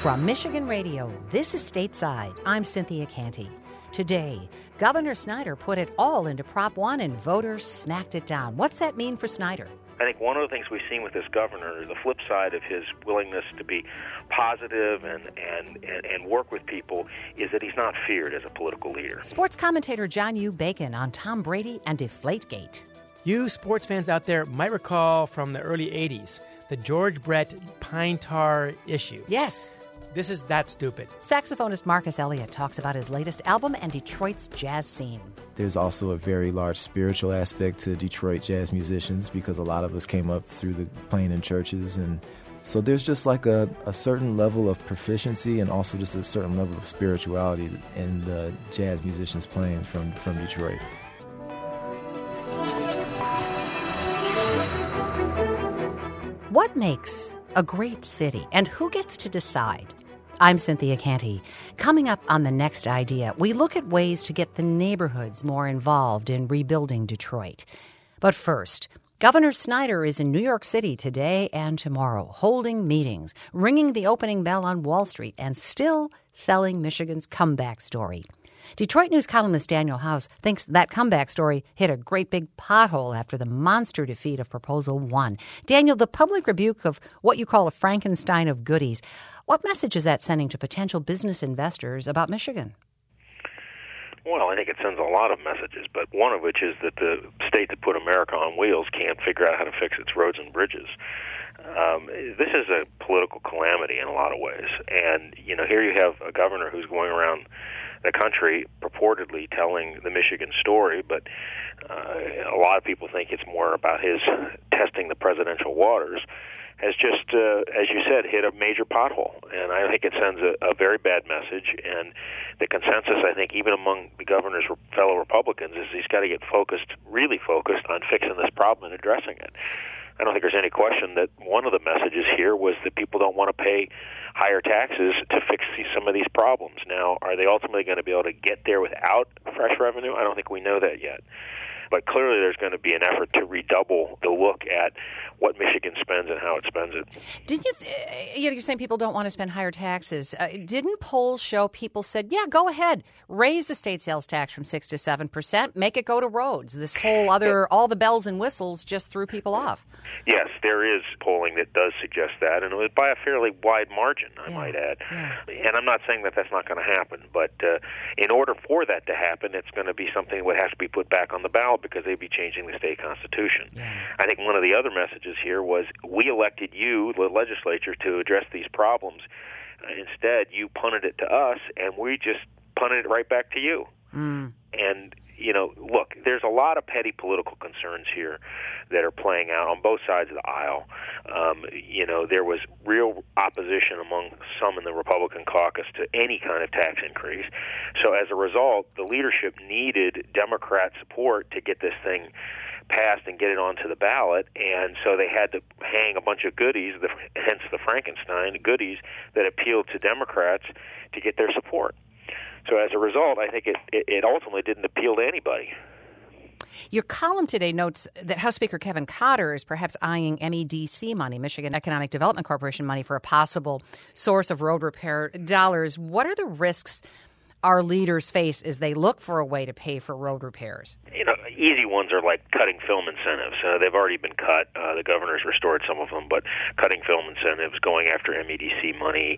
From Michigan Radio, this is Stateside. I'm Cynthia Canty. Today, Governor Snyder put it all into Prop 1 and voters smacked it down. What's that mean for Snyder? I think one of the things we've seen with this governor, the flip side of his willingness to be positive and work with people, is that he's not feared as a political leader. Sports commentator John U. Bacon on Tom Brady and Deflategate. You sports fans out there might recall from the early 80s the George Brett pine tar issue. Yes. This is that stupid. Saxophonist Marcus Elliott talks about his latest album and Detroit's jazz scene. There's also a very large spiritual aspect to Detroit jazz musicians because a lot of us came up through playing in churches. And so there's just like a certain level of proficiency and also just a certain level of spirituality in the jazz musicians playing from Detroit. What makes a great city, and who gets to decide? I'm Cynthia Canty. Coming up on The Next Idea, we look at ways to get the neighborhoods more involved in rebuilding Detroit. But first, Governor Snyder is in New York City today and tomorrow, holding meetings, ringing the opening bell on Wall Street, and still selling Michigan's comeback story. Detroit News columnist Daniel House thinks that comeback story hit a great big pothole after the monster defeat of Proposal 1. Daniel, the public rebuke of what you call a Frankenstein of goodies, what message is that sending to potential business investors about Michigan? Well, I think it sends a lot of messages, but one of which is that the state that put America on wheels can't figure out how to fix its roads and bridges. This is a political calamity in a lot of ways. And, here you have a governor who's going around the country purportedly telling the Michigan story, but a lot of people think it's more about his testing the presidential waters, has just, as you said, hit a major pothole. And I think it sends a very bad message. And the consensus, I think, even among the governor's fellow Republicans, is he's got to get really focused on fixing this problem and addressing it. I don't think there's any question that one of the messages here was that people don't want to pay higher taxes to fix some of these problems. Now, are they ultimately going to be able to get there without fresh revenue? I don't think we know that yet. But clearly there's going to be an effort to redouble the look at what Michigan spends and how it spends it. Didn't you're saying people don't want to spend higher taxes. Didn't polls show people said, yeah, go ahead, raise the state sales tax from 6 to 7%, make it go to roads. This whole all the bells and whistles just threw people off. Yes, there is polling that does suggest that, and it was by a fairly wide margin, I might add. Yeah. And I'm not saying that that's not going to happen, but in order for that to happen, it's going to be something that would have to be put back on the ballot because they'd be changing the state constitution. Yeah. I think one of the other messages here was we elected you, the legislature, to address these problems. Instead, you punted it to us, and we just punted it right back to you. And look, there's a lot of petty political concerns here that are playing out on both sides of the aisle. There was real opposition among some in the Republican caucus to any kind of tax increase. So as a result, the leadership needed Democrat support to get this thing passed and get it onto the ballot, and so they had to hang a bunch of goodies, hence the Frankenstein goodies, that appealed to Democrats to get their support. So as a result, I think it ultimately didn't appeal to anybody. Your column today notes that House Speaker Kevin Cotter is perhaps eyeing MEDC money, Michigan Economic Development Corporation money, for a possible source of road repair dollars. What are the risks our leaders face as they look for a way to pay for road repairs? Easy ones are like cutting film incentives. They've already been cut. The governor's restored some of them, but cutting film incentives, going after MEDC money,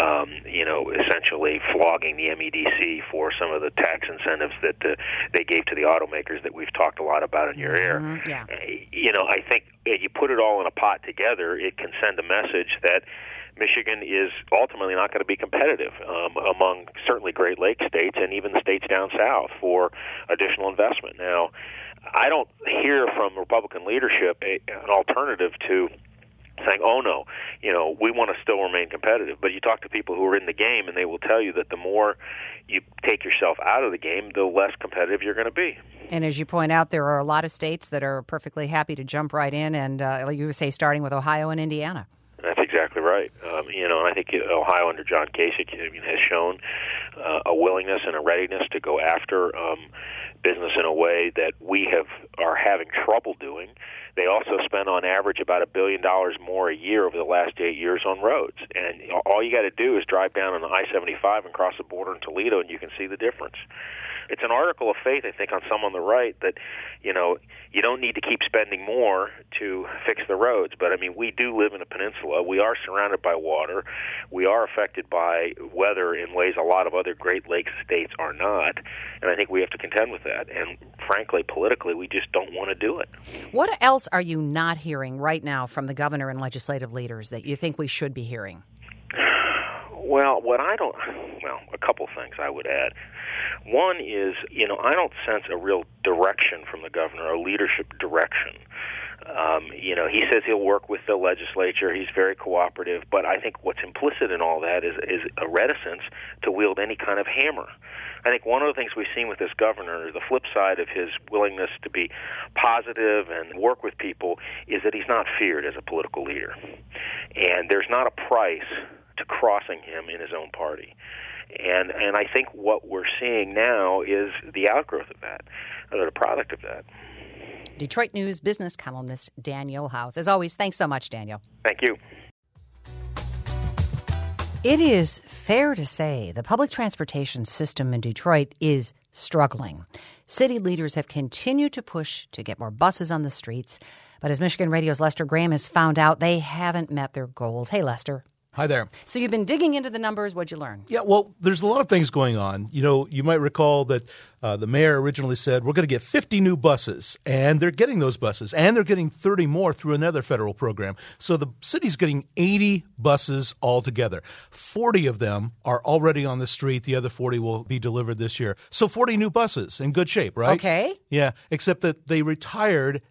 essentially flogging the MEDC for some of the tax incentives that they gave to the automakers that we've talked a lot about in your ear. Yeah. I think if you put it all in a pot together, it can send a message that Michigan is ultimately not going to be competitive among certainly Great Lakes states and even the states down south for additional investment. Now, I don't hear from Republican leadership an alternative to saying, oh, no, we want to still remain competitive. But you talk to people who are in the game, and they will tell you that the more you take yourself out of the game, the less competitive you're going to be. And as you point out, there are a lot of states that are perfectly happy to jump right in, and like you say, starting with Ohio and Indiana. That's exactly exactly right. And I think Ohio under John Kasich has shown a willingness and a readiness to go after business in a way that we are having trouble doing. They also spend on average about $1 billion more a year over the last 8 years on roads. And all you got to do is drive down on the I-75 and cross the border in Toledo, and you can see the difference. It's an article of faith, I think, on some on the right that, you don't need to keep spending more to fix the roads. But, we do live in a peninsula. We are surrounded by water. We are affected by weather in ways a lot of other Great Lakes states are not. And I think we have to contend with that. And, frankly, politically, we just don't want to do it. What else are you not hearing right now from the governor and legislative leaders that you think we should be hearing? Well, a couple things I would add. One is, I don't sense a real direction from the governor, a leadership direction. He says he'll work with the legislature. He's very cooperative. But I think what's implicit in all that is a reticence to wield any kind of hammer. I think one of the things we've seen with this governor, the flip side of his willingness to be positive and work with people, is that he's not feared as a political leader. And there's not a price to crossing him in his own party. And I think what we're seeing now is the outgrowth of that, or the product of that. Detroit News business columnist Daniel House. As always, thanks so much, Daniel. Thank you. It is fair to say the public transportation system in Detroit is struggling. City leaders have continued to push to get more buses on the streets, but as Michigan Radio's Lester Graham has found out, they haven't met their goals. Hey, Lester. Hi there. So you've been digging into the numbers. What'd you learn? Yeah, well, there's a lot of things going on. You might recall that the mayor originally said, we're going to get 50 new buses, and they're getting those buses, and they're getting 30 more through another federal program. So the city's getting 80 buses altogether. 40 of them are already on the street. The other 40 will be delivered this year. So 40 new buses in good shape, right? Okay. Yeah, except that they retired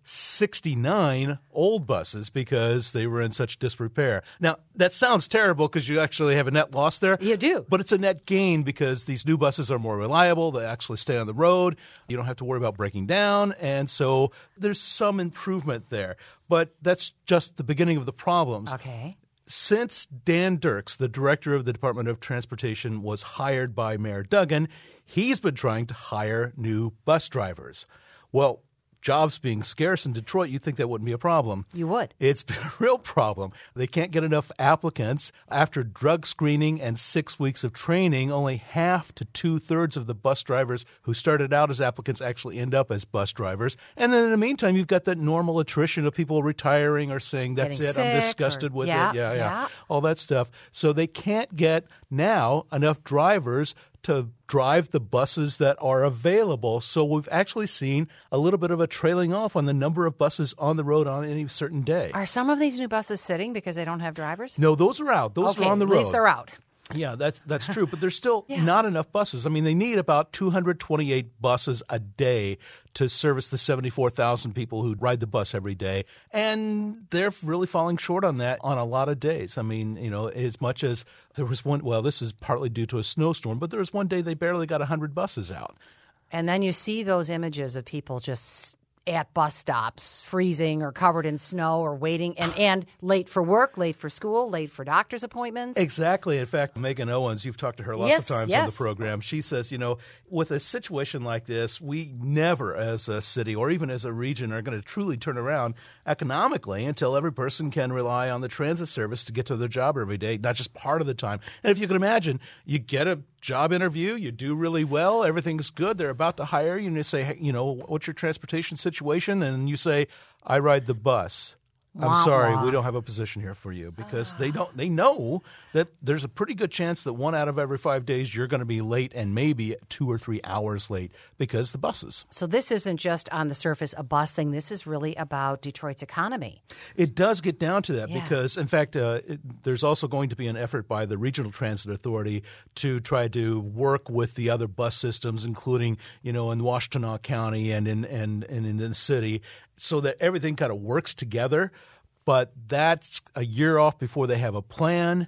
69 old buses because they were in such disrepair. Now, that sounds terrible because you actually have a net loss there. You do. But it's a net gain because these new buses are more reliable. They actually stay on the road. You don't have to worry about breaking down. And so there's some improvement there. But that's just the beginning of the problems. Okay. Since Dan Dirks, the director of the Department of Transportation, was hired by Mayor Duggan, he's been trying to hire new bus drivers. Well, jobs being scarce in Detroit, you'd think that wouldn't be a problem. You would. It's been a real problem. They can't get enough applicants. After drug screening and 6 weeks of training, only half to two-thirds of the bus drivers who started out as applicants actually end up as bus drivers. And then in the meantime, you've got that normal attrition of people retiring or saying, that's Getting it, I'm disgusted with it. Yeah. All that stuff. So they can't get now enough drivers to drive the buses that are available. So we've actually seen a little bit of a trailing off on the number of buses on the road on any certain day. Are some of these new buses sitting because they don't have drivers? No, those are out. Those are on the road. At least they're out. Yeah, that's true. But there's still not enough buses. I mean, they need about 228 buses a day to service the 74,000 people who ride the bus every day. And they're really falling short on that on a lot of days. I mean, as much as there was one, well, this is partly due to a snowstorm, but there was one day they barely got 100 buses out. And then you see those images of people just at bus stops, freezing or covered in snow or waiting and late for work, late for school, late for doctor's appointments. Exactly. In fact, Megan Owens, you've talked to her lots of times on the program. She says, with a situation like this, we never as a city or even as a region are going to truly turn around economically until every person can rely on the transit service to get to their job every day, not just part of the time. And if you can imagine, you get a job interview, you do really well, everything's good, they're about to hire you, and you say, hey, what's your transportation situation? And you say, I ride the bus. I'm sorry, we don't have a position here for you, because they know that there's a pretty good chance that 1 out of every 5 days you're going to be late, and maybe 2 or 3 hours late because the buses. So this isn't just on the surface a bus thing. This is really about Detroit's economy. It does get down to that because, in fact, there's also going to be an effort by the Regional Transit Authority to try to work with the other bus systems, including, in Washtenaw County and in the city, so that everything kind of works together. But that's a year off before they have a plan.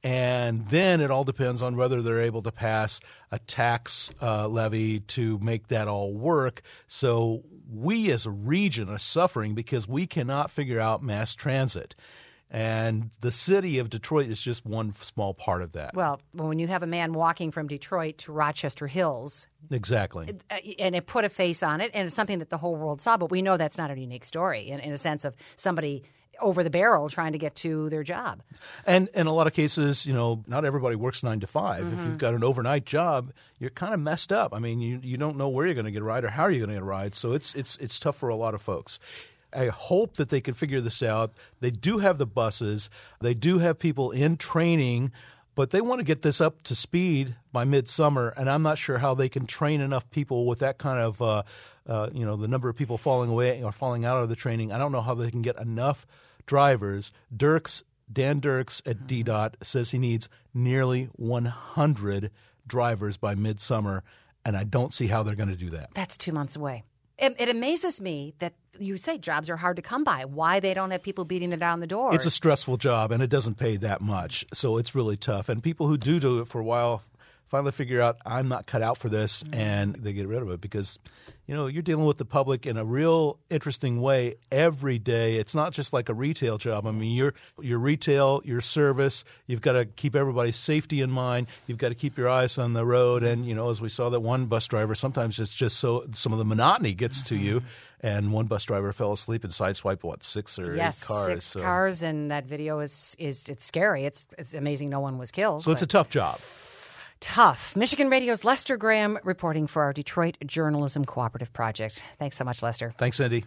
And then it all depends on whether they're able to pass a tax levy to make that all work. So we as a region are suffering because we cannot figure out mass transit. And the city of Detroit is just one small part of that. Well, when you have a man walking from Detroit to Rochester Hills. Exactly. And it put a face on it, and it's something that the whole world saw. But we know that's not a unique story in a sense of somebody over the barrel trying to get to their job. And in a lot of cases, not everybody works 9 to 5. If you've got an overnight job, you're kind of messed up. I mean, you don't know where you're going to get a ride or how you're going to get a ride. So it's tough for a lot of folks. I hope that they can figure this out. They do have the buses. They do have people in training, but they want to get this up to speed by midsummer, and I'm not sure how they can train enough people with that kind of, the number of people falling away or falling out of the training. I don't know how they can get enough drivers. Dan Dirks at DDOT says he needs nearly 100 drivers by midsummer, and I don't see how they're going to do that. That's 2 months away. It amazes me that you say jobs are hard to come by. Why they don't have people beating them down the door? It's a stressful job, and it doesn't pay that much, so it's really tough. And people who do it for a while finally figure out, I'm not cut out for this, and they get rid of it because, you're dealing with the public in a real interesting way every day. It's not just like a retail job. I mean, your retail, your service, you've got to keep everybody's safety in mind. You've got to keep your eyes on the road. And, as we saw that one bus driver, sometimes it's just so some of the monotony gets to you. And one bus driver fell asleep and sideswiped, 6 or 8 cars? Yes, 6 cars, and that video is it's scary. It's amazing no one was killed. So it's a tough job. Tough. Michigan Radio's Lester Graham reporting for our Detroit Journalism Cooperative Project. Thanks so much, Lester. Thanks, Cindy.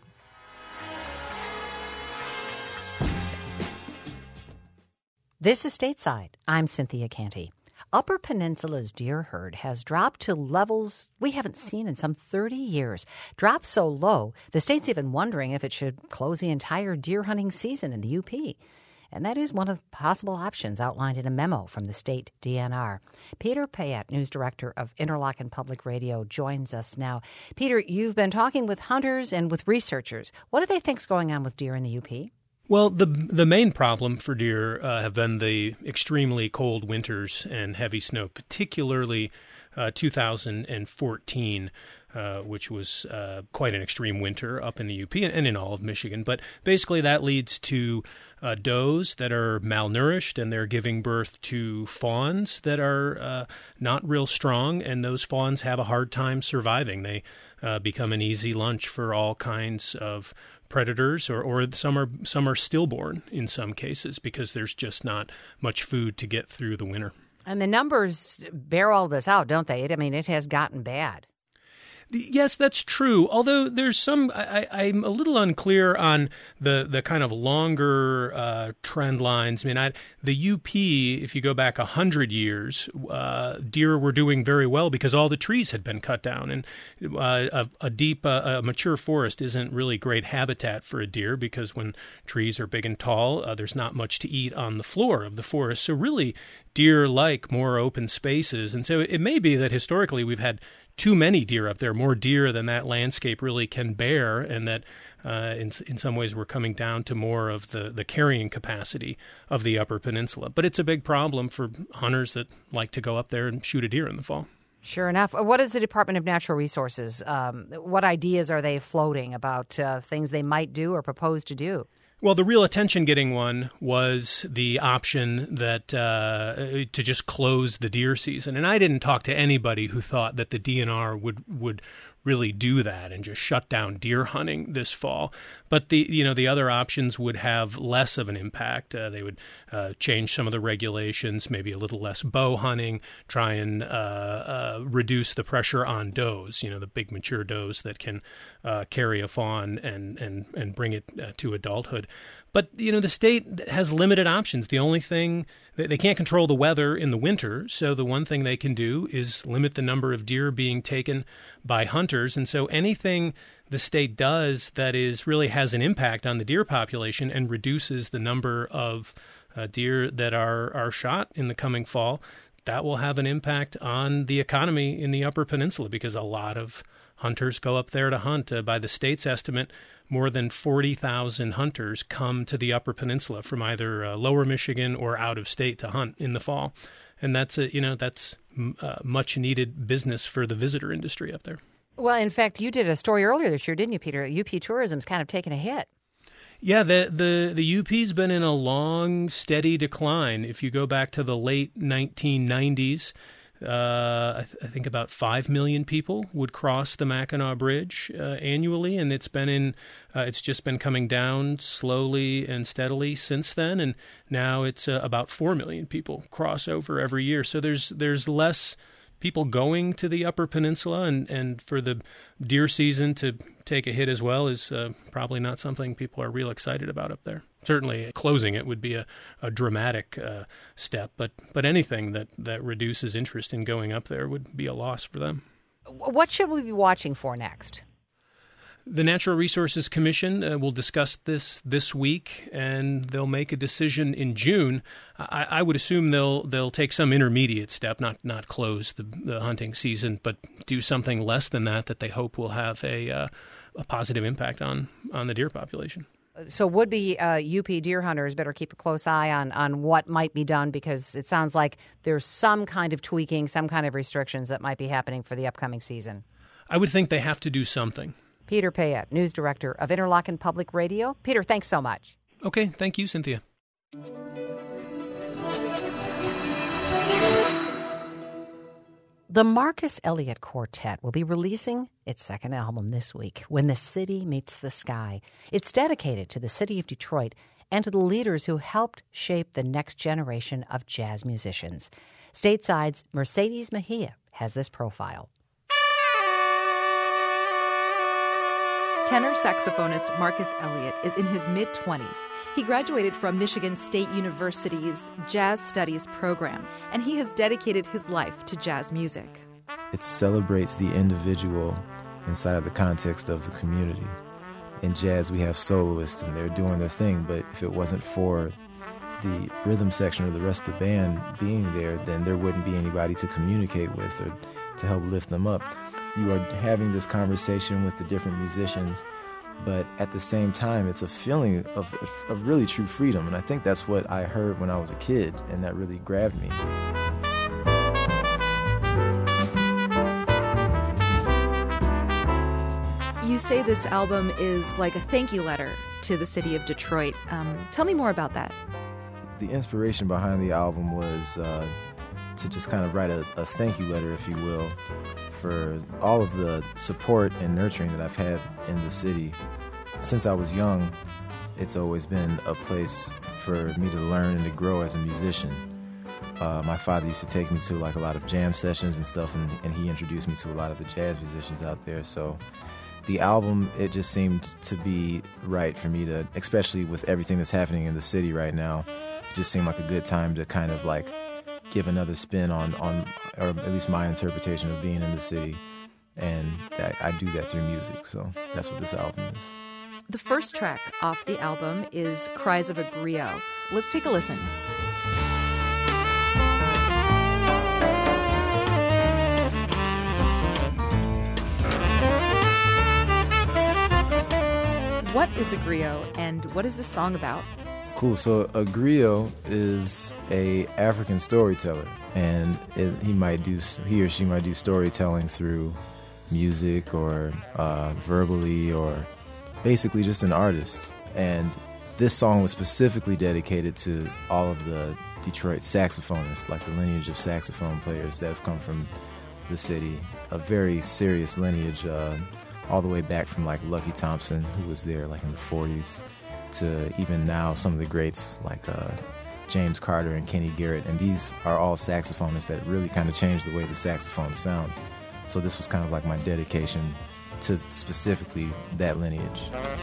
This is Stateside. I'm Cynthia Canty. Upper Peninsula's deer herd has dropped to levels we haven't seen in some 30 years. Dropped so low, the state's even wondering if it should close the entire deer hunting season in the UP. And that is one of the possible options outlined in a memo from the state DNR. Peter Payette, news director of Interlochen Public Radio, joins us now. Peter, you've been talking with hunters and with researchers. What do they think's going on with deer in the UP? Well, the main problem for deer have been the extremely cold winters and heavy snow, particularly 2014. Which was quite an extreme winter up in the UP and in all of Michigan. But basically that leads to does that are malnourished, and they're giving birth to fawns that are not real strong, and those fawns have a hard time surviving. They become an easy lunch for all kinds of predators, or some are stillborn in some cases because there's just not much food to get through the winter. And the numbers bear all this out, don't they? I mean, it has gotten bad. Yes, that's true. Although there's some, I'm a little unclear on the kind of longer trend lines. I mean, the UP, if you go back 100 years, deer were doing very well because all the trees had been cut down, and a mature forest isn't really great habitat for a deer because when trees are big and tall, there's not much to eat on the floor of the forest. So really, deer like more open spaces, and so it may be that historically we've had too many deer up there, more deer than that landscape really can bear, and that in some ways we're coming down to more of the carrying capacity of the Upper Peninsula. But it's a big problem for hunters that like to go up there and shoot a deer in the fall. Sure enough. What is the Department of Natural Resources? What ideas are they floating about things they might do or propose to do? Well, the real attention-getting one was the option that to just close the deer season. And I didn't talk to anybody who thought that the DNR would really do that and just shut down deer hunting this fall. But the other options would have less of an impact. They would change some of the regulations, maybe a little less bow hunting, try and reduce the pressure on does, the big mature does that can carry a fawn and bring it to adulthood. But, the state has limited options. The only thing, they can't control the weather in the winter, so the one thing they can do is limit the number of deer being taken by hunters. And so anything the state does that really has an impact on the deer population and reduces the number of deer that are shot in the coming fall, that will have an impact on the economy in the Upper Peninsula because a lot of hunters go up there to hunt. By the state's estimate, more than 40,000 hunters come to the Upper Peninsula from either lower Michigan or out of state to hunt in the fall. And that's much needed business for the visitor industry up there. Well, in fact, you did a story earlier this year, didn't you, Peter? UP tourism's kind of taken a hit. Yeah, the UP's been in a long, steady decline. If you go back to the late 1990s, I think about 5 million people would cross the Mackinac Bridge annually, and it's just been coming down slowly and steadily since then, and now it's about 4 million people cross over every year. So there's less people going to the Upper Peninsula, and for the deer season to take a hit as well is probably not something people are real excited about up there. Certainly closing it would be a dramatic step, but anything that reduces interest in going up there would be a loss for them. What should we be watching for next? The Natural Resources Commission will discuss this week, and they'll make a decision in June. I would assume they'll take some intermediate step, not close the hunting season, but do something less than that they hope will have a positive impact on the deer population. So would-be UP deer hunters better keep a close eye on what might be done, because it sounds like there's some kind of tweaking, some kind of restrictions that might be happening for the upcoming season. I would think they have to do something. Peter Payette, News Director of Interlochen Public Radio. Peter, thanks so much. Okay, thank you, Cynthia. The Marcus Elliott Quartet will be releasing its second album this week, When the City Meets the Sky. It's dedicated to the city of Detroit and to the leaders who helped shape the next generation of jazz musicians. Stateside's Mercedes Mejia has this profile. Tenor saxophonist Marcus Elliott is in his mid-20s. He graduated from Michigan State University's Jazz Studies program, and he has dedicated his life to jazz music. It celebrates the individual inside of the context of the community. In jazz, we have soloists, and they're doing their thing, but if it wasn't for the rhythm section or the rest of the band being there, then there wouldn't be anybody to communicate with or to help lift them up. You are having this conversation with the different musicians, but at the same time, it's a feeling of really true freedom. And I think that's what I heard when I was a kid, and that really grabbed me. You say this album is like a thank you letter to the city of Detroit. Tell me more about that. The inspiration behind the album was to just kind of write a thank you letter, if you will, for all of the support and nurturing that I've had in the city. Since I was young, it's always been a place for me to learn and to grow as a musician. My father used to take me to like a lot of jam sessions and stuff, and he introduced me to a lot of the jazz musicians out there. So the album, it just seemed to be right for me to, especially with everything that's happening in the city right now, it just seemed like a good time to kind of like give another spin on or at least my interpretation of being in the city. And I do that through music, so that's what this album is. The first track off the album is Cries of a Griot. Let's take a listen. What is a griot, and what is this song about? Cool. So a griot is a African storyteller, and he or she might do storytelling through music or verbally, or basically just an artist. And this song was specifically dedicated to all of the Detroit saxophonists, like the lineage of saxophone players that have come from the city, a very serious lineage, all the way back from like Lucky Thompson, who was there like in the 40s, to even now some of the greats like James Carter and Kenny Garrett. And these are all saxophonists that really kind of changed the way the saxophone sounds. So this was kind of like my dedication to specifically that lineage.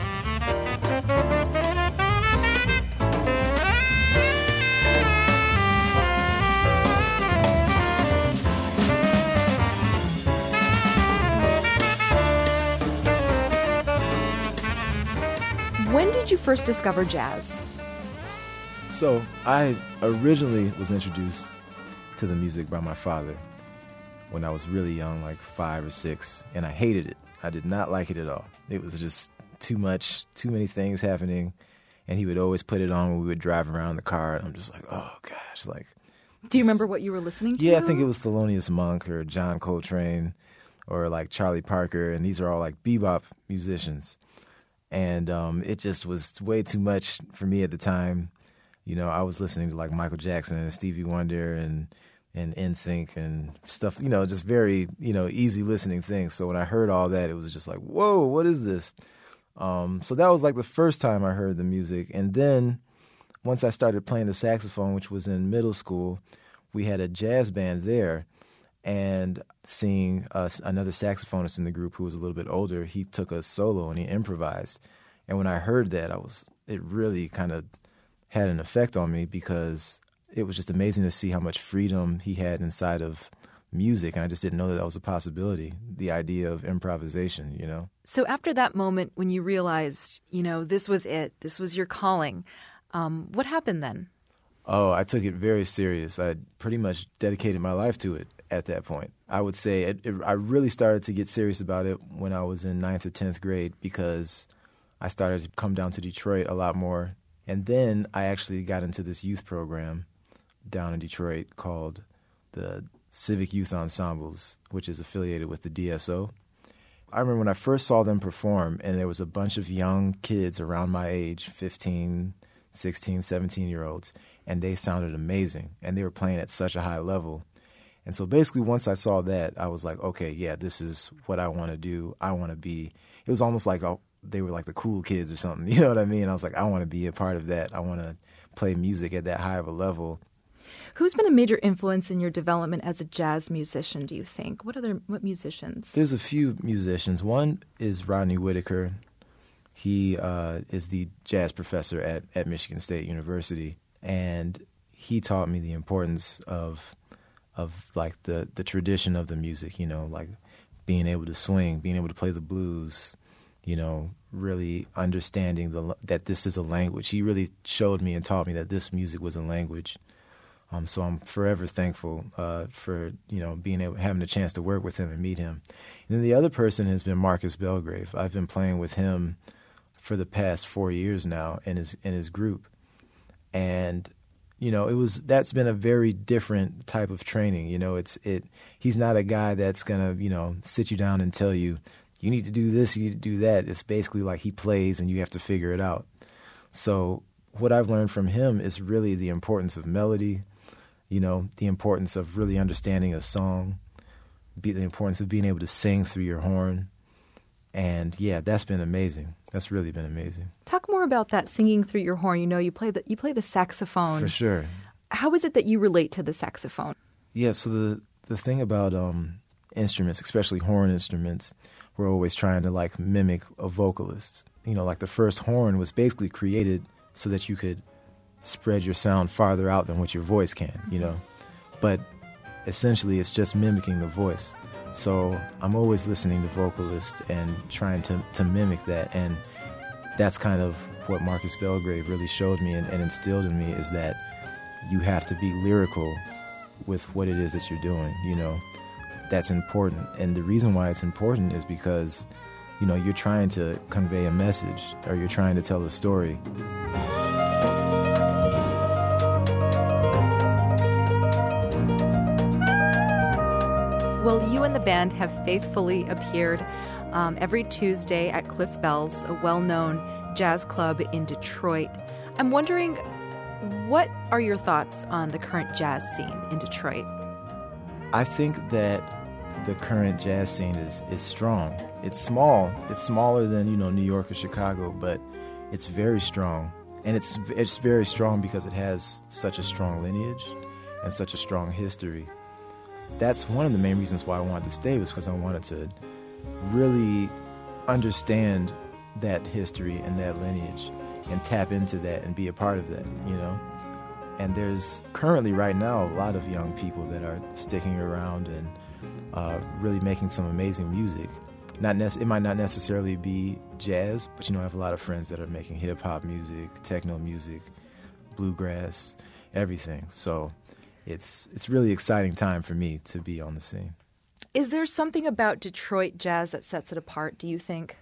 When did you first discover jazz? So I originally was introduced to the music by my father when I was really young, like 5 or 6, and I hated it. I did not like it at all. It was just too much, too many things happening, and he would always put it on when we would drive around the car, and I'm just like, oh gosh, like. Do you remember what you were listening to? Yeah, I think it was Thelonious Monk or John Coltrane or like Charlie Parker, and these are all like bebop musicians. And it just was way too much for me at the time. You know, I was listening to like Michael Jackson and Stevie Wonder and NSYNC and stuff, you know, just very, you know, easy listening things. So when I heard all that, it was just like, whoa, what is this? So that was like the first time I heard the music. And then once I started playing the saxophone, which was in middle school, we had a jazz band there. And seeing another saxophonist in the group who was a little bit older, he took a solo and he improvised. And when I heard that, it really kind of had an effect on me because it was just amazing to see how much freedom he had inside of music. And I just didn't know that was a possibility, the idea of improvisation, you know. So after that moment when you realized, you know, this was it, this was your calling, what happened then? Oh, I took it very serious. I pretty much dedicated my life to it at that point. I would say I really started to get serious about it when I was in 9th or 10th grade because I started to come down to Detroit a lot more. And then I actually got into this youth program down in Detroit called the Civic Youth Ensembles, which is affiliated with the DSO. I remember when I first saw them perform, and there was a bunch of young kids around my age, 15, 16, 17-year-olds, and they sounded amazing, and they were playing at such a high level. And so basically once I saw that, I was like, okay, yeah, this is what I want to do. I want to be – it was almost like they were like the cool kids or something, you know what I mean? I was like, I want to be a part of that. I want to play music at that high of a level. Who's been a major influence in your development as a jazz musician, do you think? What musicians? There's a few musicians. One is Rodney Whitaker. He is the jazz professor at Michigan State University, and he taught me the importance of like the tradition of the music, you know, like being able to swing, being able to play the blues, you know, really understanding that this is a language. He really showed me and taught me that this music was a language. So I'm forever thankful for, you know, having a chance to work with him and meet him. And then the other person has been Marcus Belgrave. I've been playing with him for the past 4 years now in his group. And, you know, that's been a very different type of training. You know, he's not a guy that's going to, you know, sit you down and tell you, you need to do this, you need to do that. It's basically like he plays and you have to figure it out. So what I've learned from him is really the importance of melody, you know, the importance of really understanding a song, the importance of being able to sing through your horn. And yeah, that's been amazing. That's really been amazing. Talk more about that singing through your horn. You know, you play the saxophone. For sure. How is it that you relate to the saxophone? Yeah, so the thing about instruments, especially horn instruments, we're always trying to like mimic a vocalist. You know, like the first horn was basically created so that you could spread your sound farther out than what your voice can, you know. But essentially it's just mimicking the voice. So I'm always listening to vocalists and trying to mimic that. And that's kind of what Marcus Belgrave really showed me and instilled in me, is that you have to be lyrical with what it is that you're doing, you know. That's important. And the reason why it's important is because, you know, you're trying to convey a message or you're trying to tell a story. Well, you and the band have faithfully appeared every Tuesday at Cliff Bell's, a well-known jazz club in Detroit. I'm wondering, what are your thoughts on the current jazz scene in Detroit? I think that the current jazz scene is strong. It's small. It's smaller than, you know, New York or Chicago, but it's very strong. And it's very strong because it has such a strong lineage and such a strong history. That's one of the main reasons why I wanted to stay, was because I wanted to really understand that history and that lineage and tap into that and be a part of that, you know. And there's currently right now a lot of young people that are sticking around and really making some amazing music. It might not necessarily be jazz, but, you know, I have a lot of friends that are making hip-hop music, techno music, bluegrass, everything. So it's really exciting time for me to be on the scene. Is there something about Detroit jazz that sets it apart, do you think?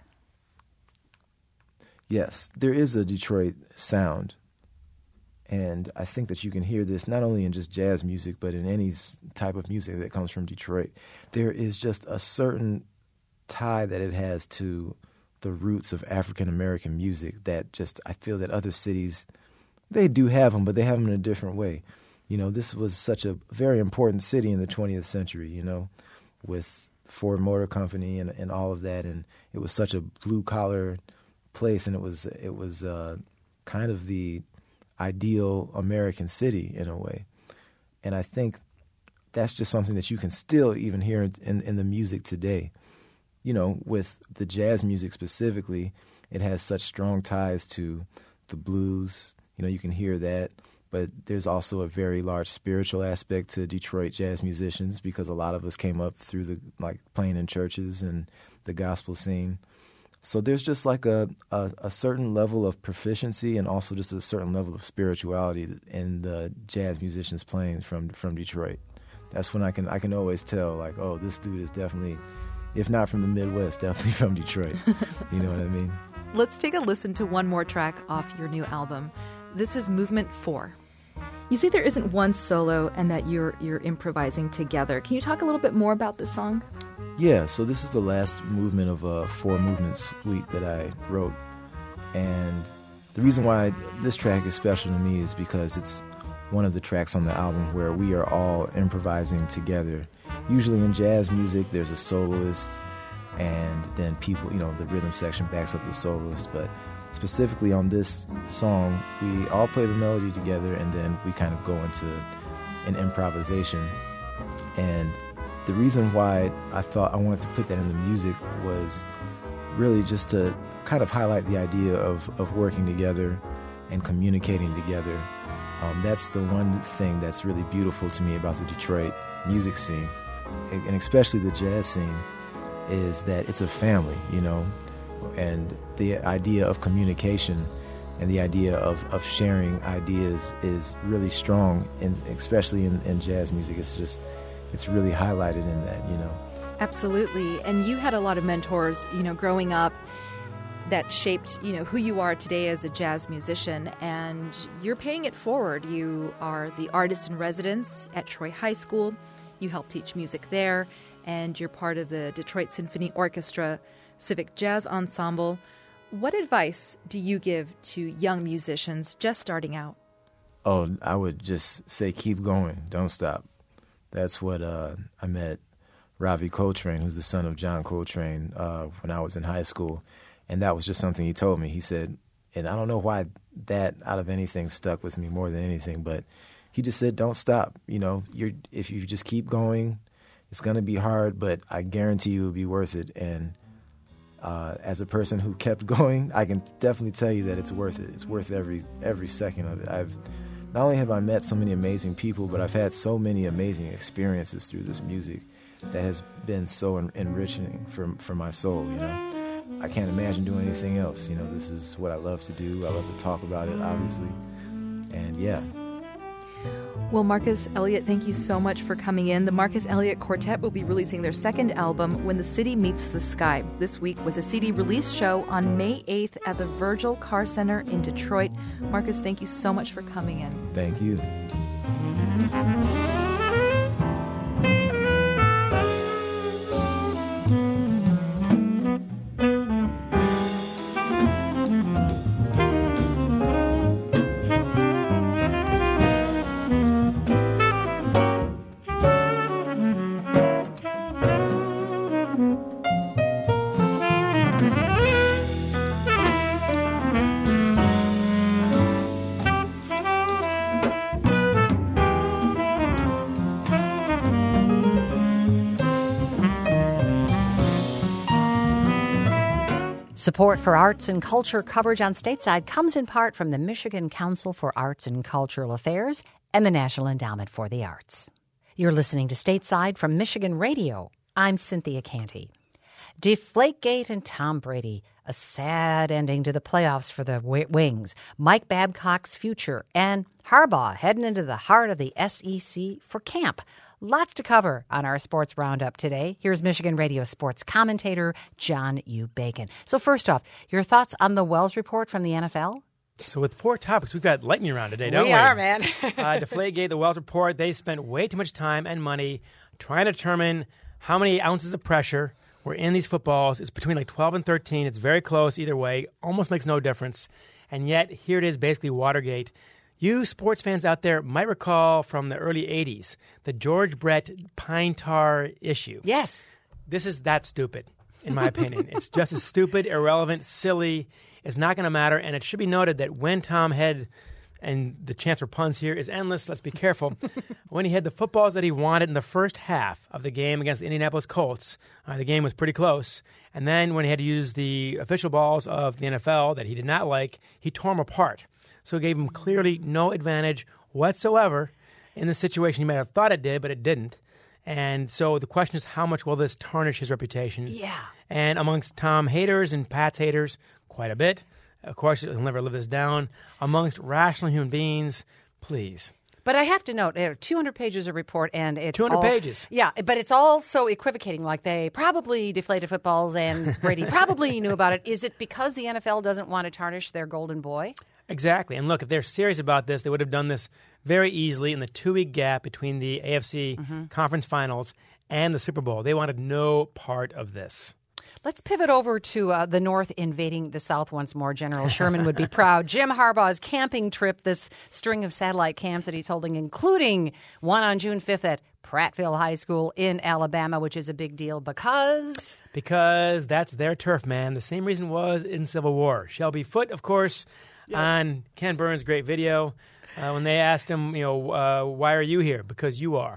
Yes, there is a Detroit sound. And I think that you can hear this not only in just jazz music, but in any type of music that comes from Detroit. There is just a certain tie that it has to the roots of African American music that just I feel that other cities, they do have them, but they have them in a different way. You know, this was such a very important city in the 20th century, you know, with Ford Motor Company and all of that, and it was such a blue-collar place, and it was kind of the ideal American city in a way. And I think that's just something that you can still even hear in the music today. You know, with the jazz music specifically, it has such strong ties to the blues. You know, you can hear that. But there's also a very large spiritual aspect to Detroit jazz musicians because a lot of us came up through playing in churches and the gospel scene. So there's just like a certain level of proficiency and also just a certain level of spirituality in the jazz musicians playing from Detroit. That's when I can always tell, like, oh, this dude is definitely, if not from the Midwest, definitely from Detroit. You know what I mean? Let's take a listen to one more track off your new album. This is Movement 4. You say there isn't one solo and that you're improvising together. Can you talk a little bit more about this song? Yeah, so this is the last movement of a 4-movement suite that I wrote. And the reason why this track is special to me is because it's one of the tracks on the album where we are all improvising together. Usually in jazz music, there's a soloist, and then people, you know, the rhythm section backs up the soloist. But specifically on this song, we all play the melody together, and then we kind of go into an improvisation. And the reason why I thought I wanted to put that in the music was really just to kind of highlight the idea of working together and communicating together. That's the one thing that's really beautiful to me about the Detroit music scene, and especially the jazz scene, is that it's a family, you know, and the idea of communication and the idea of sharing ideas is really strong, and especially in jazz music. It's really highlighted in that, you know. Absolutely. And you had a lot of mentors, you know, growing up that shaped, you know, who you are today as a jazz musician, and you're paying it forward. You are the artist in residence at Troy High School. You help teach music there, and you're part of the Detroit Symphony Orchestra Civic Jazz Ensemble. What advice do you give to young musicians just starting out? Oh, I would just say keep going. Don't stop. That's what I met Ravi Coltrane, who's the son of John Coltrane, when I was in high school. And that was just something he told me. He said, and I don't know why that out of anything stuck with me more than anything, but he just said, don't stop. You know, if you just keep going, it's going to be hard, but I guarantee you it'll be worth it. And as a person who kept going, I can definitely tell you that it's worth it. It's worth every second of it. Not only have I met so many amazing people, but I've had so many amazing experiences through this music that has been so enriching for my soul, you know. I can't imagine doing anything else. You know, this is what I love to do. I love to talk about it, obviously. And yeah. Well, Marcus Elliott, thank you so much for coming in. The Marcus Elliott Quartet will be releasing their second album, When the City Meets the Sky, this week with a CD release show on May 8th at the Virgil Carr Center in Detroit. Marcus, thank you so much for coming in. Thank you. Support for arts and culture coverage on Stateside comes in part from the Michigan Council for Arts and Cultural Affairs and the National Endowment for the Arts. You're listening to Stateside from Michigan Radio. I'm Cynthia Canty. Deflategate and Tom Brady, a sad ending to the playoffs for the Wings, Mike Babcock's future, and Harbaugh heading into the heart of the SEC for camp. Lots to cover on our sports roundup today. Here's Michigan Radio sports commentator John U. Bacon. So first off, your thoughts on the Wells report from the NFL? So with 4 topics, we've got lightning round today, don't we? We are, man. Deflategate, the Wells report, they spent way too much time and money trying to determine how many ounces of pressure We're in these footballs. It's between like 12 and 13. It's very close either way. Almost makes no difference. And yet, here it is, basically Watergate. You sports fans out there might recall from the early 80s the George Brett pine tar issue. Yes. This is that stupid, in my opinion. It's just as stupid, irrelevant, silly. It's not going to matter. And it should be noted that when Tom had, and the chance for puns here is endless, let's be careful, when he had the footballs that he wanted in the first half of the game against the Indianapolis Colts, the game was pretty close. And then when he had to use the official balls of the NFL that he did not like, he tore them apart. So it gave him clearly no advantage whatsoever in the situation. He might have thought it did, but it didn't. And so the question is, how much will this tarnish his reputation? Yeah. And amongst Tom haters and Pat's haters, quite a bit. Of course, he'll never live this down. Amongst rational human beings, please. But I have to note, 200 pages of report, and it's 200 pages. Yeah, but it's all so equivocating. Like they probably deflated footballs, and Brady probably knew about it. Is it because the NFL doesn't want to tarnish their golden boy? Exactly. And look, if they're serious about this, they would have done this very easily in the 2-week gap between the AFC Conference Finals and the Super Bowl. They wanted no part of this. Let's pivot over to the North invading the South once more. General Sherman would be proud. Jim Harbaugh's camping trip, this string of satellite camps that he's holding, including one on June 5th at Prattville High School in Alabama, which is a big deal because... Because that's their turf, man. The same reason was in Civil War. Shelby Foote, of course, on Ken Burns' great video, when they asked him, why are you here? Because you are.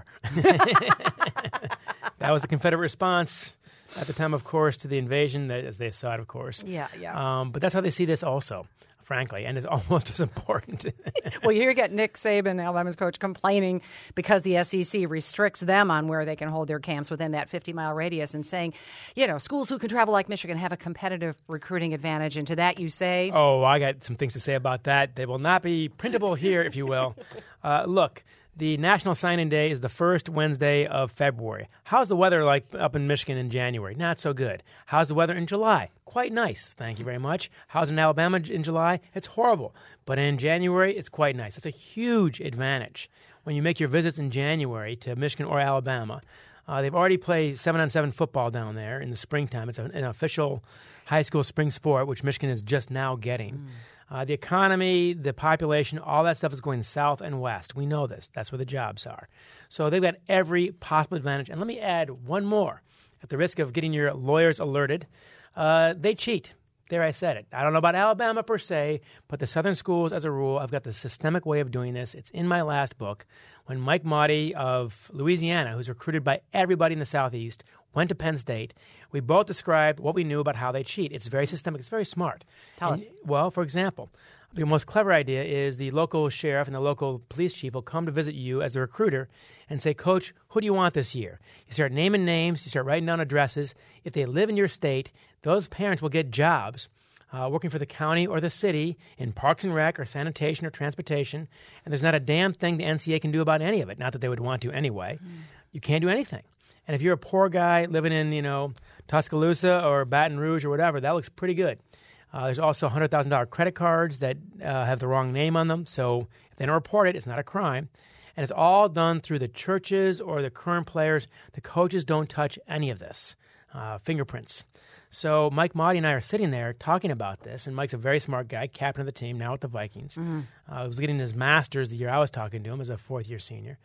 That was the Confederate response at the time, of course, to the invasion, as they saw it, of course. Yeah. But that's how they see this also, frankly, and it's almost as important. Well, here you get Nick Saban, Alabama's coach, complaining because the SEC restricts them on where they can hold their camps within that 50-mile radius and saying, schools who can travel like Michigan have a competitive recruiting advantage. And to that you say... Oh, I got some things to say about that. They will not be printable here, if you will. Look, the National Signing Day is the first Wednesday of February. How's the weather like up in Michigan in January? Not so good. How's the weather in July? Quite nice. Thank you very much. How's it in Alabama in July? It's horrible. But in January, it's quite nice. That's a huge advantage. When you make your visits in January to Michigan or Alabama, they've already played 7-on-7 football down there in the springtime. It's an official high school spring sport, which Michigan is just now getting. The economy, the population, all that stuff is going south and west. We know this. That's where the jobs are. So they've got every possible advantage. And let me add one more. At the risk of getting your lawyers alerted, they cheat. There, I said it. I don't know about Alabama per se, but the Southern schools, as a rule, I've got the systemic way of doing this. It's in my last book. When Mike Motti of Louisiana, who's recruited by everybody in the Southeast, went to Penn State, we both described what we knew about how they cheat. It's very systemic. It's very smart. Tell us. Well, for example, the most clever idea is the local sheriff and the local police chief will come to visit you as a recruiter and say, Coach, who do you want this year? You start naming names. You start writing down addresses. If they live in your state, those parents will get jobs working for the county or the city in Parks and Rec or sanitation or transportation, and there's not a damn thing the NCAA can do about any of it. Not that they would want to anyway. You can't do anything. And if you're a poor guy living in, Tuscaloosa or Baton Rouge or whatever, that looks pretty good. There's also $100,000 credit cards that have the wrong name on them. So if they don't report it, it's not a crime. And it's all done through the churches or the current players. The coaches don't touch any of this. Fingerprints. So Mike Motti and I are sitting there talking about this, and Mike's a very smart guy, captain of the team, now with the Vikings. He was getting his master's the year I was talking to him as a fourth-year senior.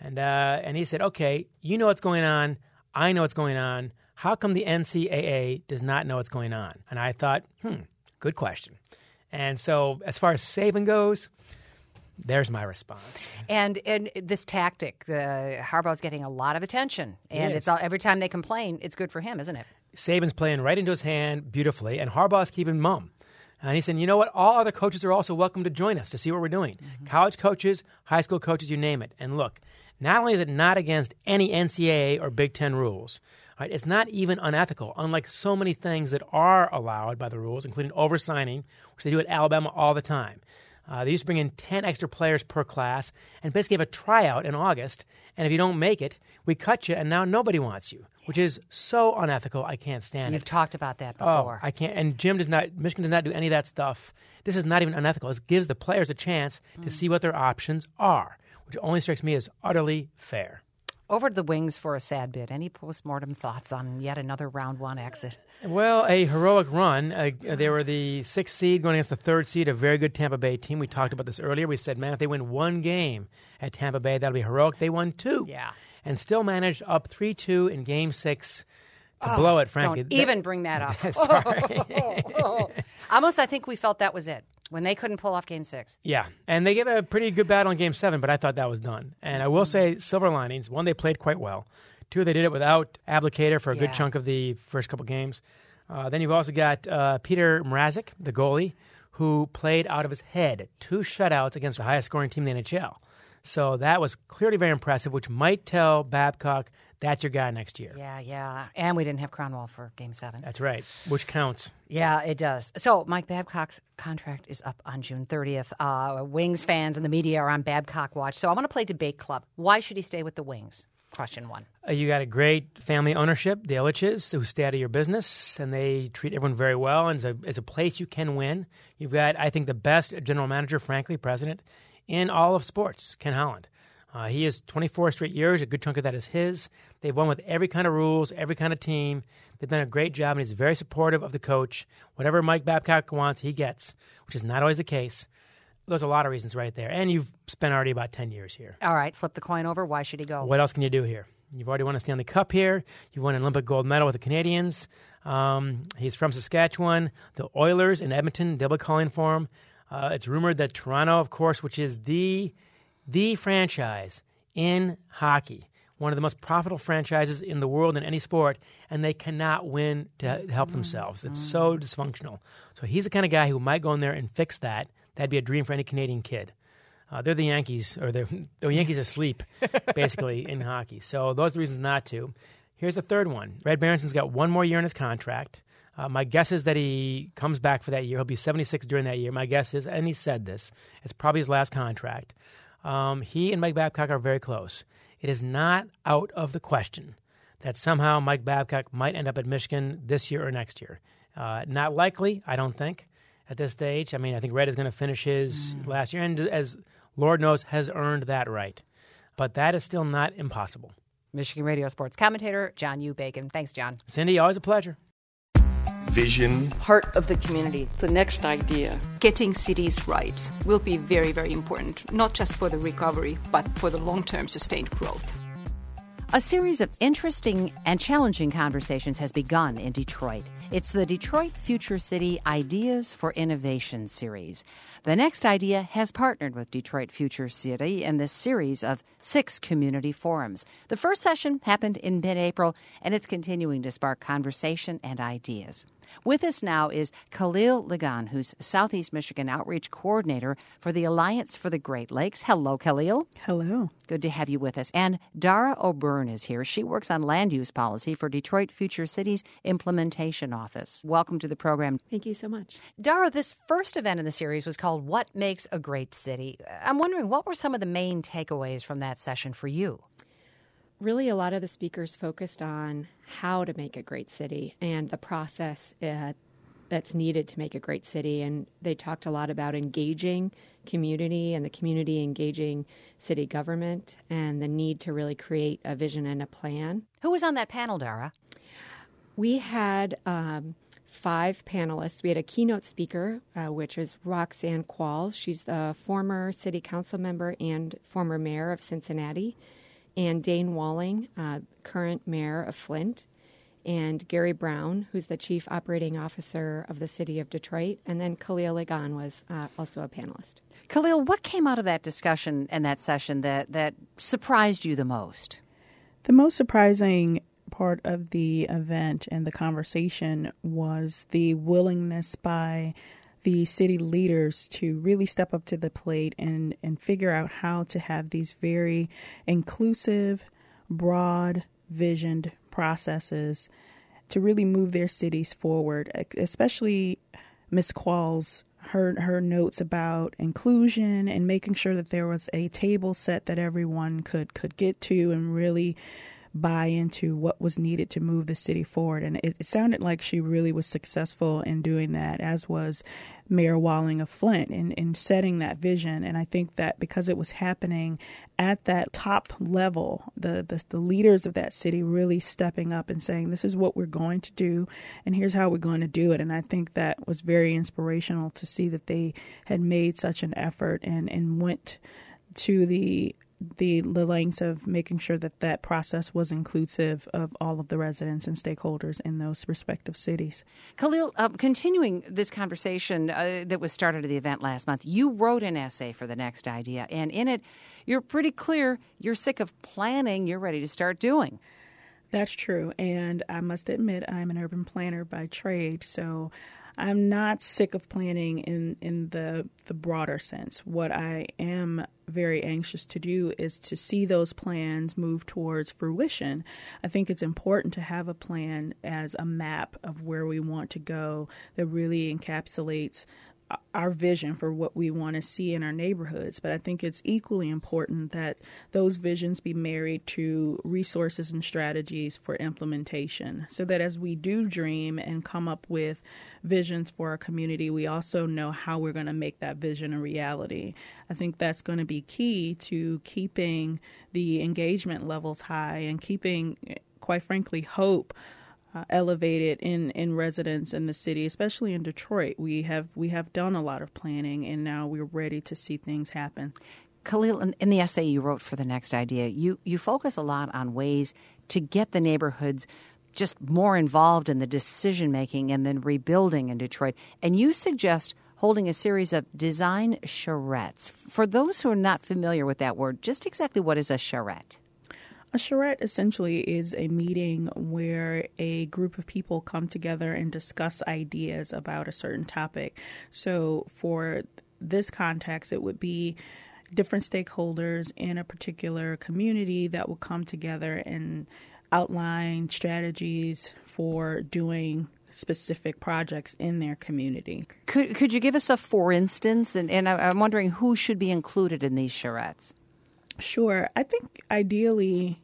And he said, okay, you know what's going on. I know what's going on. How come the NCAA does not know what's going on? And I thought, good question. And so as far as Saban goes, there's my response. And this tactic, the Harbaugh's getting a lot of attention. And it's all, every time they complain, it's good for him, isn't it? Saban's playing right into his hand beautifully, and Harbaugh's keeping mum. And he said, you know what? All other coaches are also welcome to join us to see what we're doing. College coaches, high school coaches, you name it. And look, not only is it not against any NCAA or Big Ten rules, right, it's not even unethical, unlike so many things that are allowed by the rules, including oversigning, which they do at Alabama all the time. They used to bring in 10 extra players per class and basically have a tryout in August. And if you don't make it, we cut you, and now nobody wants you, which is so unethical. I can't stand it. You've talked about that before. Oh, I can't. And Michigan does not do any of that stuff. This is not even unethical. It gives the players a chance to see what their options are, which only strikes me as utterly fair. Over to the Wings for a sad bit. Any postmortem thoughts on yet another round one exit? Well, a heroic run. They were the 6th seed going against the 3rd seed, a very good Tampa Bay team. We talked about this earlier. We said, man, if they win one game at Tampa Bay, that'll be heroic. They won 2. Yeah. And still managed up 3-2 in Game 6 to blow it, frankly. Don't even bring that up. Sorry. Almost, I think we felt that was it when they couldn't pull off Game 6. Yeah, and they gave a pretty good battle in Game 7, but I thought that was done. And I will say, silver linings. 1, they played quite well. 2, they did it without Abdelkader for a good chunk of the first couple games. Then you've also got Peter Mrazek, the goalie, who played out of his head. 2 shutouts against the highest scoring team in the NHL. So that was clearly very impressive, which might tell Babcock that's your guy next year. Yeah. And we didn't have Cronwall for Game 7. That's right, which counts. Yeah, it does. So Mike Babcock's contract is up on June 30th. Wings fans and the media are on Babcock watch. So I want to play Debate Club. Why should he stay with the Wings? Question 1. You got a great family ownership, the Ilitches, who stay out of your business, and they treat everyone very well. And it's a place you can win. You've got, I think, the best general manager, frankly, president, in all of sports, Ken Holland. He is 24 straight years. A good chunk of that is his. They've won with every kind of rules, every kind of team. They've done a great job, and he's very supportive of the coach. Whatever Mike Babcock wants, he gets, which is not always the case. There's a lot of reasons right there. And you've spent already about 10 years here. All right, flip the coin over. Why should he go? What else can you do here? You've already won a Stanley Cup here. You've won an Olympic gold medal with the Canadiens. He's from Saskatchewan. The Oilers in Edmonton, they'll be calling for him. It's rumored that Toronto, of course, which is the franchise in hockey, one of the most profitable franchises in the world in any sport, and they cannot win to help themselves. It's so dysfunctional. So he's the kind of guy who might go in there and fix that. That'd be a dream for any Canadian kid. They're the Yankees, or the Yankees asleep, basically, in hockey. So those are the reasons not to. Here's the third one. Red Berenson's got 1 more year in his contract. My guess is that he comes back for that year. He'll be 76 during that year. My guess is, and he said this, it's probably his last contract. He and Mike Babcock are very close. It is not out of the question that somehow Mike Babcock might end up at Michigan this year or next year. Not likely, I don't think, at this stage. I mean, I think Red is going to finish his last year, and as Lord knows, has earned that right. But that is still not impossible. Michigan Radio Sports commentator John U. Bacon. Thanks, John. Cindy, always a pleasure. Vision. Heart of the community. The next idea. Getting cities right will be very, very important, not just for the recovery, but for the long-term sustained growth. A series of interesting and challenging conversations has begun in Detroit. It's the Detroit Future City Ideas for Innovation series. The Next Idea has partnered with Detroit Future City in this series of 6 community forums. The first session happened in mid-April, and it's continuing to spark conversation and ideas. With us now is Khalil Ligon, who's Southeast Michigan Outreach Coordinator for the Alliance for the Great Lakes. Hello, Khalil. Hello. Good to have you with us. And Dara O'Byrne is here. She works on land use policy for Detroit Future City's Implementation Office. Welcome to the program. Thank you so much. Dara, this first event in the series was called What Makes a Great City? I'm wondering, what were some of the main takeaways from that session for you? Really, a lot of the speakers focused on how to make a great city and the process that's needed to make a great city. And they talked a lot about engaging community and the community engaging city government and the need to really create a vision and a plan. Who was on that panel, Dara? We had 5 panelists. We had a keynote speaker, which is Roxanne Qualls. She's the former city council member and former mayor of Cincinnati. And Dane Walling, current mayor of Flint, and Gary Brown, who's the chief operating officer of the city of Detroit, and then Khalil Ligon was also a panelist. Khalil, what came out of that discussion and that session that surprised you the most? The most surprising part of the event and the conversation was the willingness by the city leaders to really step up to the plate and figure out how to have these very inclusive, broad visioned processes to really move their cities forward, especially Ms. Qualls, her notes about inclusion and making sure that there was a table set that everyone could get to and really buy into what was needed to move the city forward. And it sounded like she really was successful in doing that, as was Mayor Walling of Flint in setting that vision. And I think that because it was happening at that top level, the leaders of that city really stepping up and saying, this is what we're going to do, and here's how we're going to do it. And I think that was very inspirational to see that they had made such an effort and went to the lengths of making sure that process was inclusive of all of the residents and stakeholders in those respective cities. Khalil, continuing this conversation that was started at the event last month, you wrote an essay for The Next Idea, and in it, you're pretty clear you're sick of planning, you're ready to start doing. That's true, and I must admit I'm an urban planner by trade, so I'm not sick of planning in the broader sense. What I am very anxious to do is to see those plans move towards fruition. I think it's important to have a plan as a map of where we want to go that really encapsulates our vision for what we want to see in our neighborhoods. But I think it's equally important that those visions be married to resources and strategies for implementation, so that as we do dream and come up with visions for our community, we also know how we're going to make that vision a reality. I think that's going to be key to keeping the engagement levels high and keeping, quite frankly, hope elevated in residents in the city, especially in Detroit. We have done a lot of planning, and now we're ready to see things happen. Khalil, in the essay you wrote for The Next Idea, you focus a lot on ways to get the neighborhoods just more involved in the decision-making and then rebuilding in Detroit. And you suggest holding a series of design charrettes. For those who are not familiar with that word, just exactly what is a charrette? A charrette essentially is a meeting where a group of people come together and discuss ideas about a certain topic. So for this context, it would be different stakeholders in a particular community that will come together and outline strategies for doing specific projects in their community. Could you give us a for instance? And I'm wondering who should be included in these charrettes? Sure. I think ideally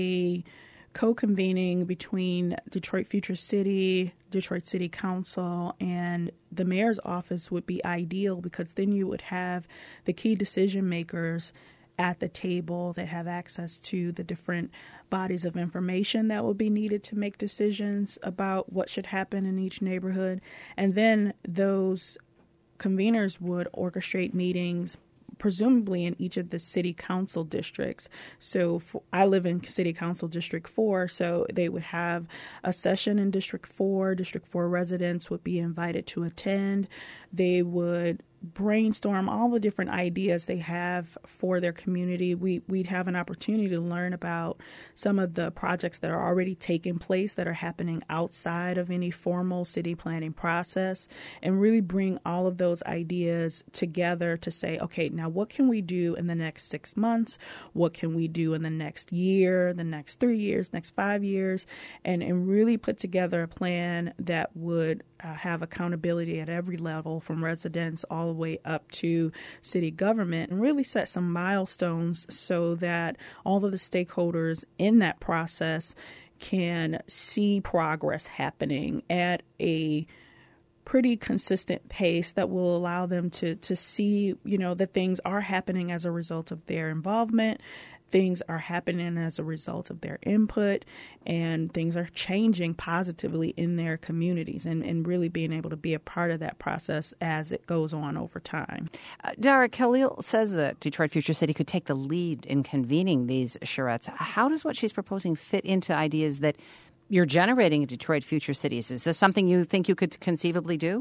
a co-convening between Detroit Future City, Detroit City Council, and the mayor's office would be ideal, because then you would have the key decision makers at the table that have access to the different bodies of information that will be needed to make decisions about what should happen in each neighborhood. And then those conveners would orchestrate meetings presumably in each of the city council districts. So I live in City Council District 4, so they would have a session in District 4. District 4 residents would be invited to attend. They would brainstorm all the different ideas they have for their community. We'd have an opportunity to learn about some of the projects that are already taking place that are happening outside of any formal city planning process, and really bring all of those ideas together to say, okay, now what can we do in the next 6 months? What can we do in the next year, the next 3 years, next 5 years, and really put together a plan that would have accountability at every level, from residents all the way up to city government, and really set some milestones so that all of the stakeholders in that process can see progress happening at a pretty consistent pace that will allow them to see, that things are happening as a result of their involvement. Things are happening as a result of their input, and things are changing positively in their communities, and really being able to be a part of that process as it goes on over time. Dara, Khalil says that Detroit Future City could take the lead in convening these charrettes. How does what she's proposing fit into ideas that you're generating at Detroit Future Cities? Is this something you think you could conceivably do?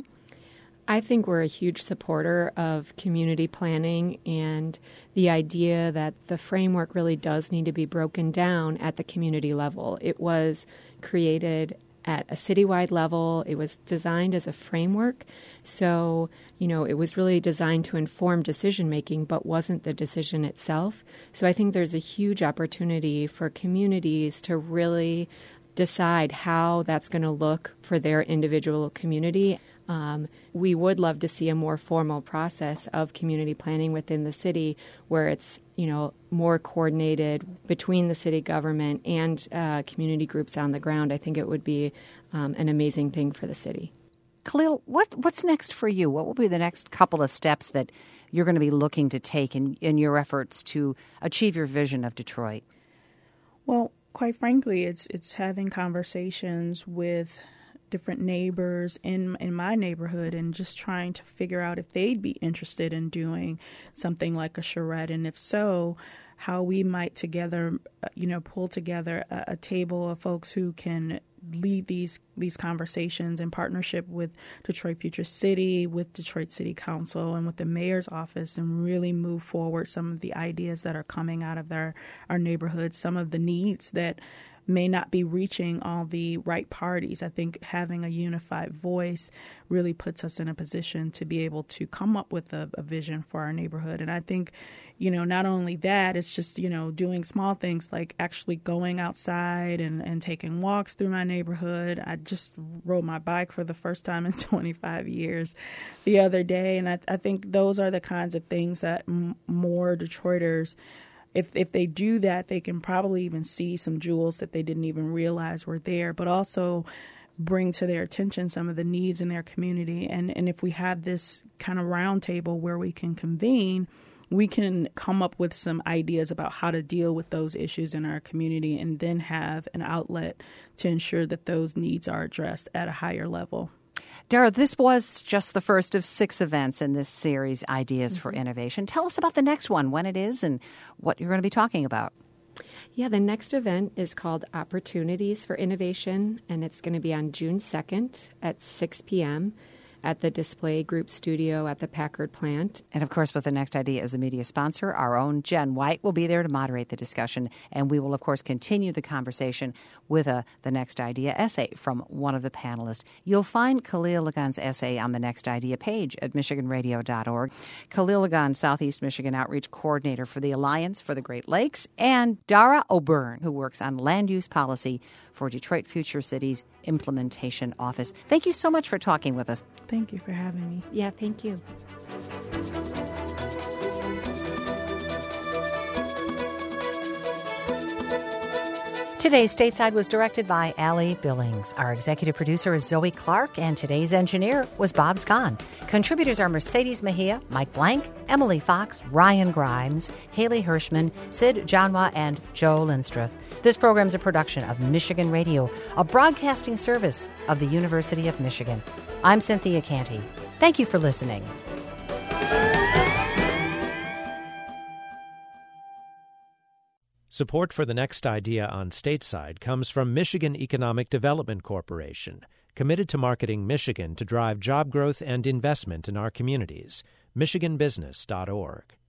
I think we're a huge supporter of community planning and the idea that the framework really does need to be broken down at the community level. It was created at a citywide level. It was designed as a framework. So, it was really designed to inform decision-making, but wasn't the decision itself. So I think there's a huge opportunity for communities to really decide how that's going to look for their individual community. We would love to see a more formal process of community planning within the city where it's, more coordinated between the city government and community groups on the ground. I think it would be an amazing thing for the city. Khalil, what's next for you? What will be the next couple of steps that you're going to be looking to take in your efforts to achieve your vision of Detroit? Well, quite frankly, it's having conversations with different neighbors in my neighborhood and just trying to figure out if they'd be interested in doing something like a charrette, and if so, how we might together, pull together a table of folks who can lead these conversations in partnership with Detroit Future City, with Detroit City Council, and with the mayor's office, and really move forward some of the ideas that are coming out of our neighborhoods, some of the needs that may not be reaching all the right parties. I think having a unified voice really puts us in a position to be able to come up with a vision for our neighborhood. And I think, not only that, it's just, doing small things like actually going outside and taking walks through my neighborhood. I just rode my bike for the first time in 25 years the other day. And I think those are the kinds of things that more Detroiters, if they do that, they can probably even see some jewels that they didn't even realize were there, but also bring to their attention some of the needs in their community. And if we have this kind of round table where we can convene, we can come up with some ideas about how to deal with those issues in our community and then have an outlet to ensure that those needs are addressed at a higher level. Dara, this was just the first of 6 events in this series, Ideas for Innovation. Tell us about the next one, when it is, and what you're going to be talking about. Yeah, the next event is called Opportunities for Innovation, and it's going to be on June 2nd at 6 p.m. at the Display Group Studio at the Packard plant. And, of course, with the Next Idea as a media sponsor, our own Jen White will be there to moderate the discussion. And we will, of course, continue the conversation with the Next Idea essay from one of the panelists. You'll find Khalil Lagan's essay on the Next Idea page at michiganradio.org. Khalil Lagan, Southeast Michigan Outreach Coordinator for the Alliance for the Great Lakes, and Dara O'Byrne, who works on land use policy for Detroit Future City's Implementation Office. Thank you so much for talking with us. Thank you for having me. Yeah, thank you. Today's Stateside was directed by Allie Billings. Our executive producer is Zoe Clark, and today's engineer was Bob Scahn. Contributors are Mercedes Mejia, Mike Blank, Emily Fox, Ryan Grimes, Haley Hirschman, Sid Janwa, and Joe Lindstruth. This program is a production of Michigan Radio, a broadcasting service of the University of Michigan. I'm Cynthia Canty. Thank you for listening. Support for the Next Idea on Stateside comes from Michigan Economic Development Corporation, committed to marketing Michigan to drive job growth and investment in our communities. MichiganBusiness.org.